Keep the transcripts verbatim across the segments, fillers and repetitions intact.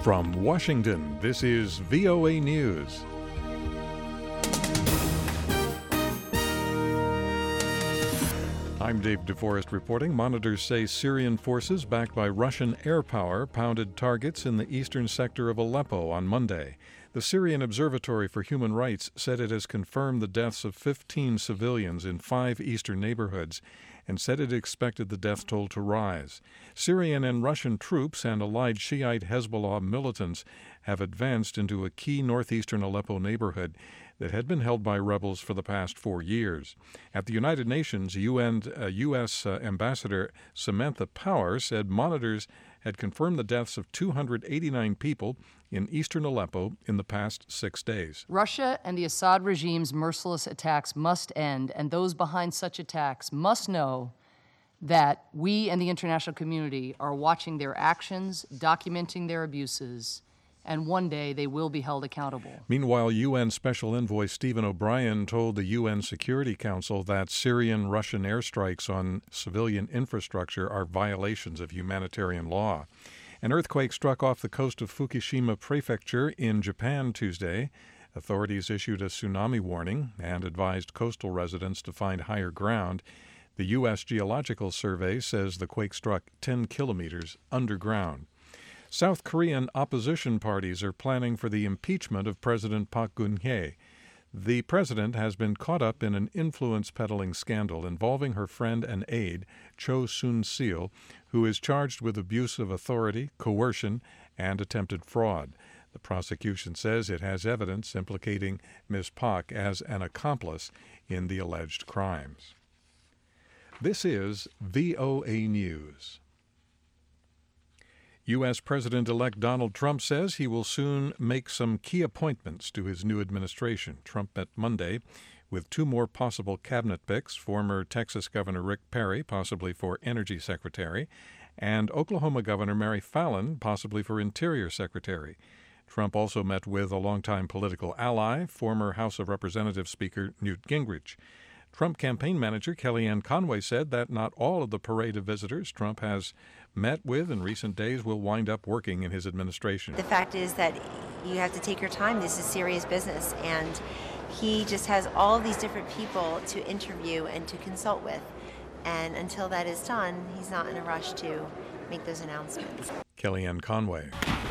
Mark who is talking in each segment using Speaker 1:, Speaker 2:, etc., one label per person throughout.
Speaker 1: From Washington, this is V O A News. I'm Dave DeForest reporting. Monitors say Syrian forces backed by Russian air power pounded targets in the eastern sector of Aleppo on Monday. The Syrian Observatory for Human Rights said it has confirmed the deaths of fifteen civilians in five eastern neighborhoods and said it expected the death toll to rise. Syrian and Russian troops and allied Shiite Hezbollah militants have advanced into a key northeastern Aleppo neighborhood that had been held by rebels for the past four years. At the United Nations, U N, uh, U S Uh, Ambassador Samantha Power said monitors had confirmed the deaths of two hundred eighty-nine people in eastern Aleppo in the past six days.
Speaker 2: Russia and the Assad regime's merciless attacks must end, and those behind such attacks must know that we and the international community are watching their actions, documenting their abuses, and one day they will be held accountable.
Speaker 1: Meanwhile, U N Special Envoy Stephen O'Brien told the U N Security Council that Syrian-Russian airstrikes on civilian infrastructure are violations of humanitarian law. An earthquake struck off the coast of Fukushima Prefecture in Japan Tuesday. Authorities issued a tsunami warning and advised coastal residents to find higher ground. The U S Geological Survey says the quake struck ten kilometers underground. South Korean opposition parties are planning for the impeachment of President Park Geun-hye. The president has been caught up in an influence-peddling scandal involving her friend and aide, Cho Soon-sil, who is charged with abuse of authority, coercion, and attempted fraud. The prosecution says it has evidence implicating Miz Park as an accomplice in the alleged crimes. This is V O A News. U S. President-elect Donald Trump says he will soon make some key appointments to his new administration. Trump met Monday with two more possible cabinet picks, former Texas Governor Rick Perry, possibly for Energy Secretary, and Oklahoma Governor Mary Fallin, possibly for Interior Secretary. Trump also met with a longtime political ally, former House of Representatives Speaker Newt Gingrich. Trump campaign manager Kellyanne Conway said that not all of the parade of visitors Trump has met with in recent days will wind up working in his administration.
Speaker 3: The fact is that you have to take your time. This is serious business, and he just has all of these different people to interview and to consult with. And until that is done, he's not in a rush to make those announcements.
Speaker 1: Kellyanne Conway.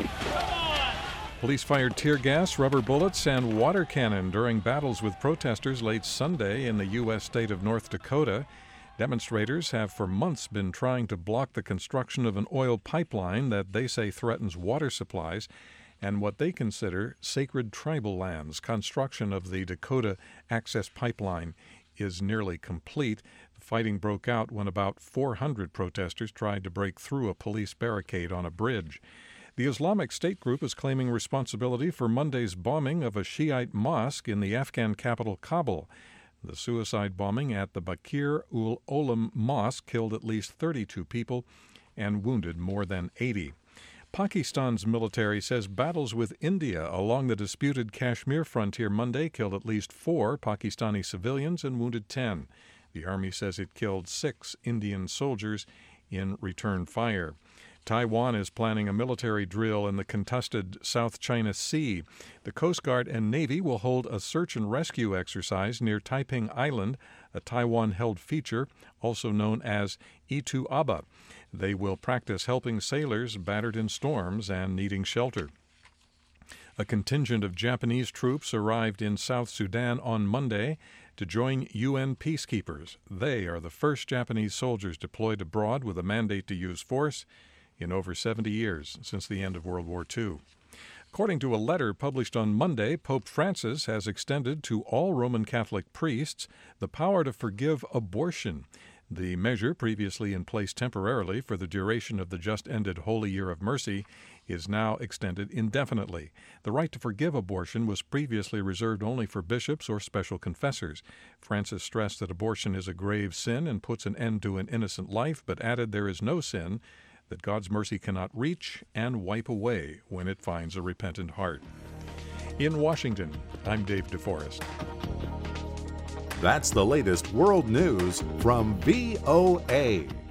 Speaker 1: Police fired tear gas, rubber bullets, and water cannon during battles with protesters late Sunday in the U S state of North Dakota. Demonstrators have for months been trying to block the construction of an oil pipeline that they say threatens water supplies and what they consider sacred tribal lands. Construction of the Dakota Access Pipeline is nearly complete. The fighting broke out when about four hundred protesters tried to break through a police barricade on a bridge. The Islamic State group is claiming responsibility for Monday's bombing of a Shiite mosque in the Afghan capital, Kabul. The suicide bombing at the Bakir ul Olam Mosque killed at least thirty-two people and wounded more than eighty. Pakistan's military says battles with India along the disputed Kashmir frontier Monday killed at least four Pakistani civilians and wounded ten. The army says it killed six Indian soldiers in return fire. Taiwan is planning a military drill in the contested South China Sea. The Coast Guard and Navy will hold a search and rescue exercise near Taiping Island, a Taiwan-held feature, also known as Itu Aba. They will practice helping sailors battered in storms and needing shelter. A contingent of Japanese troops arrived in South Sudan on Monday to join U N peacekeepers. They are the first Japanese soldiers deployed abroad with a mandate to use force in over seventy years, since the end of World War Two. According to a letter published on Monday, Pope Francis has extended to all Roman Catholic priests the power to forgive abortion. The measure, previously in place temporarily for the duration of the just-ended Holy Year of Mercy, is now extended indefinitely. The right to forgive abortion was previously reserved only for bishops or special confessors. Francis stressed that abortion is a grave sin and puts an end to an innocent life, but added there is no sin that God's mercy cannot reach and wipe away when it finds a repentant heart. In Washington, I'm Dave DeForest.
Speaker 4: That's the latest world news from V O A.